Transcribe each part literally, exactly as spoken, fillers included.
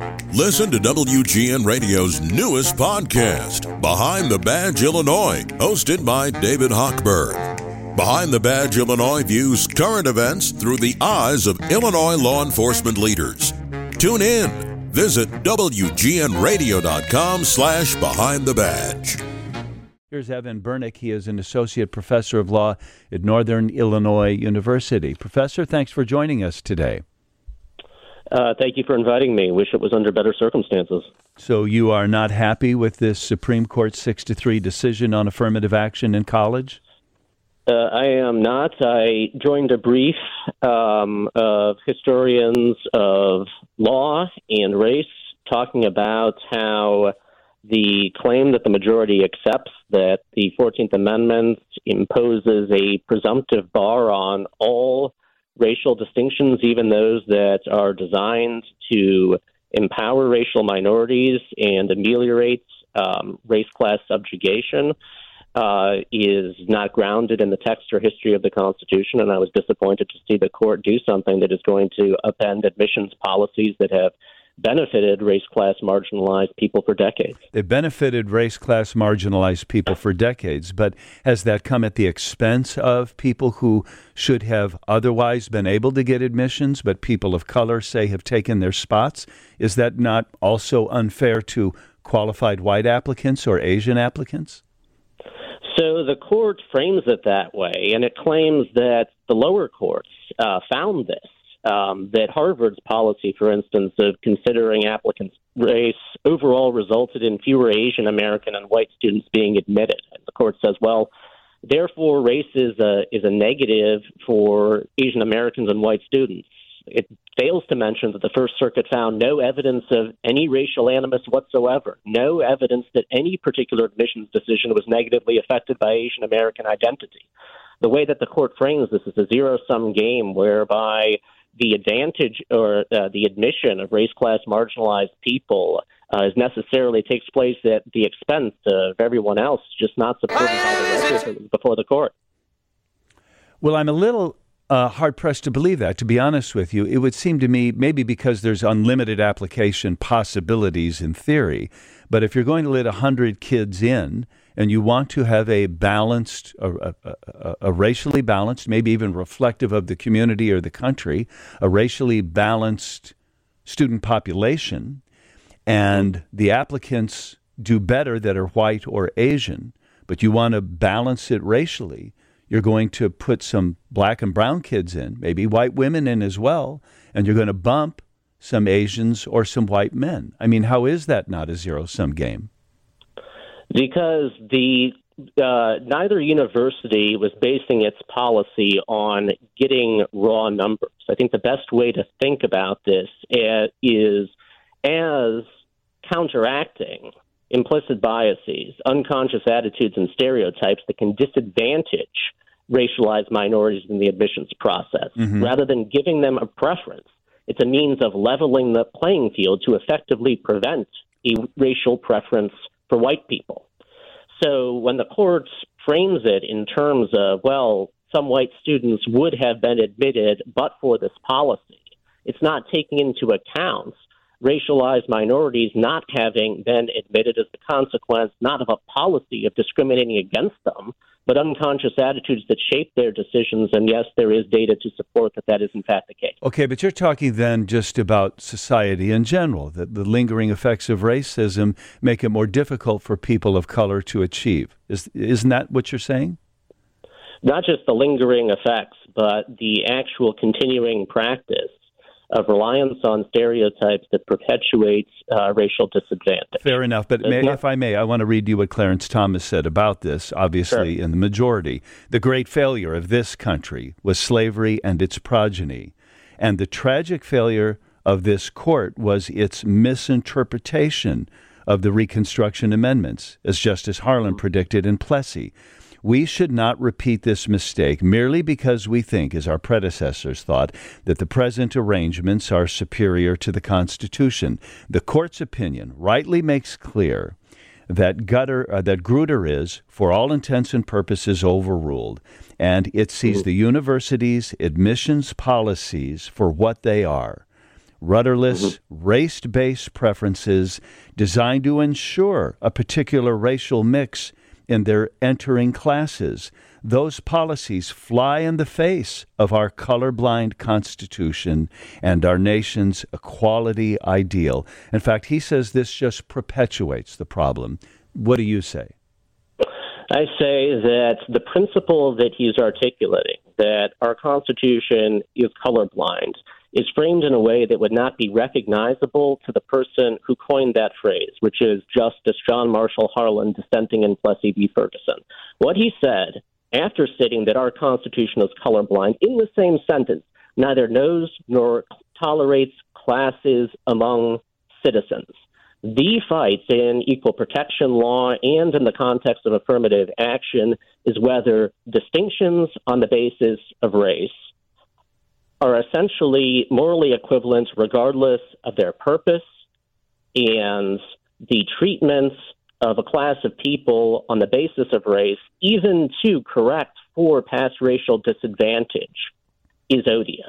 Listen to W G N Radio's newest podcast, Behind the Badge Illinois, hosted by David Hochberg. Behind the Badge Illinois views current events through the eyes of Illinois law enforcement leaders. Tune in. Visit W G N radio dot com slash behind the badge. Here's Evan Bernick. He is an associate professor of law at Northern Illinois University. Professor, thanks for joining us today. Uh, thank you for inviting me. Wish it was under better circumstances. So you are not happy with this Supreme Court six to three decision on affirmative action in college? Uh, I am not. I joined a brief um, of historians of law and race talking about how the claim that the majority accepts that the fourteenth Amendment imposes a presumptive bar on all racial distinctions, even those that are designed to empower racial minorities and ameliorate um, race-class subjugation, uh, is not grounded in the text or history of the Constitution, and I was disappointed to see the court do something that is going to upend admissions policies that have benefited race-class marginalized people for decades. They benefited race-class marginalized people for decades, but has that come at the expense of people who should have otherwise been able to get admissions, but people of color, say, have taken their spots? Is that not also unfair to qualified white applicants or Asian applicants? So the court frames it that way, and it claims that the lower courts uh, found this. Um, that Harvard's policy, for instance, of considering applicants' race overall resulted in fewer Asian American and white students being admitted. And the court says, well, therefore, race is a, is a negative for Asian Americans and white students. It fails to mention that the First Circuit found no evidence of any racial animus whatsoever, no evidence that any particular admissions decision was negatively affected by Asian American identity. The way that the court frames this is a zero-sum game whereby the advantage or uh, the admission of race-class marginalized people uh, is necessarily takes place at the expense of everyone else, just not supported by the record before the court. Well, I'm a little uh, hard-pressed to believe that, to be honest with you. It would seem to me, maybe because there's unlimited application possibilities in theory, but if you're going to let one hundred kids in, and you want to have a balanced, a, a, a, a racially balanced, maybe even reflective of the community or the country, a racially balanced student population, and the applicants do better that are white or Asian, but you want to balance it racially, you're going to put some black and brown kids in, maybe white women in as well, and you're going to bump some Asians or some white men. I mean, how is that not a zero-sum game? Because the uh, neither university was basing its policy on getting raw numbers. I think the best way to think about this uh, is as counteracting implicit biases, unconscious attitudes, and stereotypes that can disadvantage racialized minorities in the admissions process. Mm-hmm. Rather than giving them a preference, it's a means of leveling the playing field to effectively prevent a racial preference for white people. So when the court frames it in terms of, well, some white students would have been admitted but for this policy, it's not taking into account racialized minorities not having been admitted as the consequence not of a policy of discriminating against them, but unconscious attitudes that shape their decisions. And yes, there is data to support that that is in fact the case. Okay, but you're talking then just about society in general, that the lingering effects of racism make it more difficult for people of color to achieve. Is, isn't that what you're saying? Not just the lingering effects, but the actual continuing practice of reliance on stereotypes that perpetuates uh, racial disadvantage. Fair enough, but may, not, if I may, I want to read you what Clarence Thomas said about this, obviously sure. in the majority. The great failure of this country was slavery and its progeny, and the tragic failure of this court was its misinterpretation of the Reconstruction Amendments, as Justice Harlan mm-hmm. predicted in Plessy. We should not repeat this mistake merely because we think, as our predecessors thought, that the present arrangements are superior to the Constitution. The court's opinion rightly makes clear that Gutter, uh, that Grutter is, for all intents and purposes, overruled, and it sees the university's admissions policies for what they are: rudderless, mm-hmm. race-based preferences designed to ensure a particular racial mix in their entering classes. Those policies fly in the face of our colorblind Constitution and our nation's equality ideal. In fact, he says this just perpetuates the problem. What do you say? I say that the principle that he's articulating, that our Constitution is colorblind, is framed in a way that would not be recognizable to the person who coined that phrase, which is Justice John Marshall Harlan, dissenting in Plessy v. Ferguson. What he said, after stating that our Constitution is colorblind, in the same sentence, neither knows nor tolerates classes among citizens. The fight in equal protection law and in the context of affirmative action is whether distinctions on the basis of race are essentially morally equivalent regardless of their purpose, and the treatments of a class of people on the basis of race, even to correct for past racial disadvantage, is odious.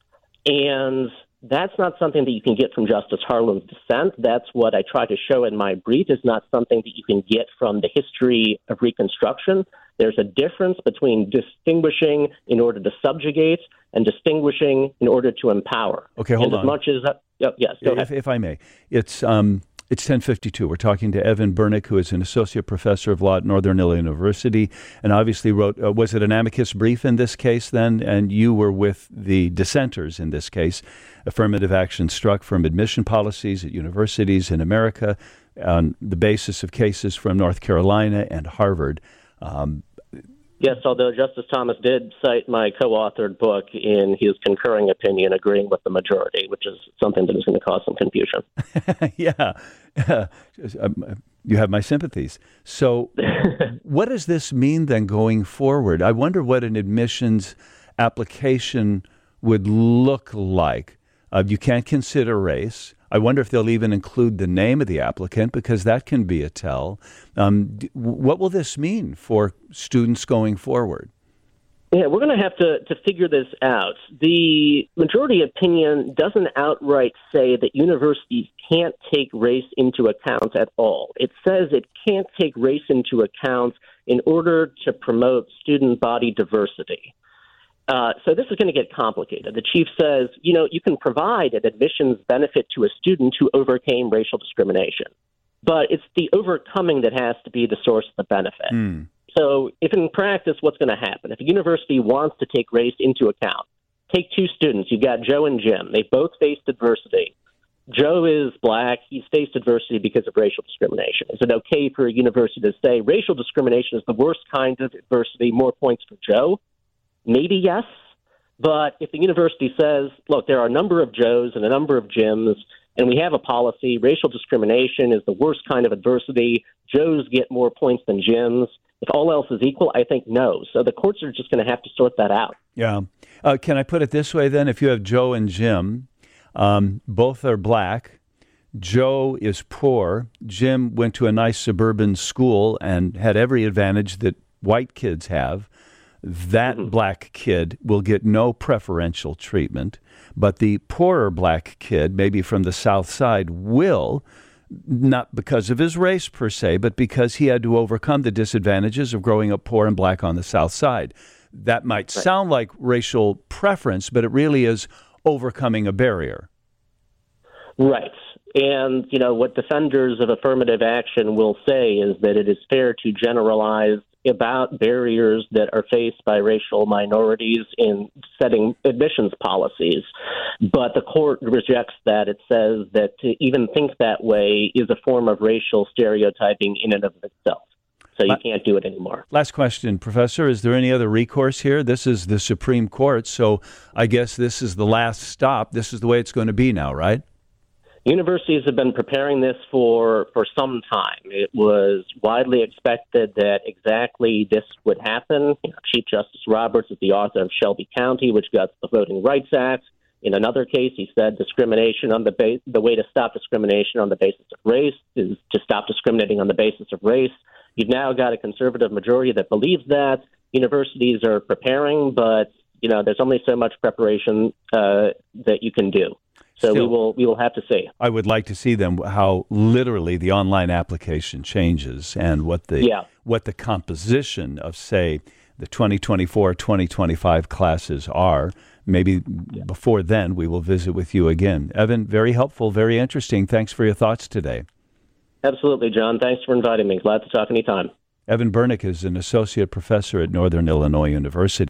And that's not something that you can get from Justice Harlan's dissent. That's what I try to show in my brief. Is not something that you can get from the history of Reconstruction. There's a difference between distinguishing in order to subjugate and distinguishing in order to empower. Okay, hold and on. As much as that, oh, yes, go if, ahead. if I may, it's um, it's ten fifty-two. We're talking to Evan Bernick, who is an associate professor of law at Northern Illinois University, and obviously wrote. Uh, was it an amicus brief in this case then? And you were with the dissenters in this case. Affirmative action struck from admission policies at universities in America on the basis of cases from North Carolina and Harvard. Um, Yes, although Justice Thomas did cite my co-authored book in his concurring opinion, agreeing with the majority, which is something that is going to cause some confusion. yeah. You have my sympathies. So what does this mean then going forward? I wonder what an admissions application would look like. Uh, you can't consider race. I wonder if they'll even include the name of the applicant, because that can be a tell. Um, what will this mean for students going forward? Yeah, we're going to have to, to figure this out. The majority opinion doesn't outright say that universities can't take race into account at all. It says it can't take race into account in order to promote student body diversity. Uh, so this is going to get complicated. The chief says, you know, you can provide an admissions benefit to a student who overcame racial discrimination, but it's the overcoming that has to be the source of the benefit. Mm. So if in practice, what's going to happen? If a university wants to take race into account, take two students. You've got Joe and Jim. They both faced adversity. Joe is black. He's faced adversity because of racial discrimination. Is it okay for a university to say racial discrimination is the worst kind of adversity, more points for Joe? Maybe yes, but if the university says, look, there are a number of Joes and a number of Jims, and we have a policy, racial discrimination is the worst kind of adversity, Joes get more points than Jims, if all else is equal, I think no. So the courts are just going to have to sort that out. Yeah. Uh, can I put it this way then? If you have Joe and Jim, um, both are black, Joe is poor, Jim went to a nice suburban school and had every advantage that white kids have, that mm-hmm. black kid will get no preferential treatment, but the poorer black kid, maybe from the South Side, will, not because of his race per se, but because he had to overcome the disadvantages of growing up poor and black on the South Side. That might right. sound like racial preference, but it really is overcoming a barrier. Right. And, you know, what defenders of affirmative action will say is that it is fair to generalize about barriers that are faced by racial minorities in setting admissions policies. But the court rejects that. It says that to even think that way is a form of racial stereotyping in and of itself. So you can't do it anymore. Last question, Professor. Is there any other recourse here? This is the Supreme Court, so I guess this is the last stop. This is the way it's going to be now, right? Universities have been preparing this for, for some time. It was widely expected that exactly this would happen. You know, Chief Justice Roberts is the author of Shelby County, which got the Voting Rights Act. In another case, he said discrimination on the ba- the way to stop discrimination on the basis of race is to stop discriminating on the basis of race. You've now got a conservative majority that believes that. Universities are preparing, but you know there's only so much preparation uh, that you can do. So Still, we will we will have to see. I would like to see them how literally the online application changes and what the Yeah. what the composition of, say, the twenty twenty-four twenty twenty-five classes are. Maybe yeah. before then we will visit with you again. Evan, very helpful, very interesting. Thanks for your thoughts today. Absolutely, John. Thanks for inviting me. Glad to talk anytime. Evan Bernick is an associate professor at Northern Illinois University.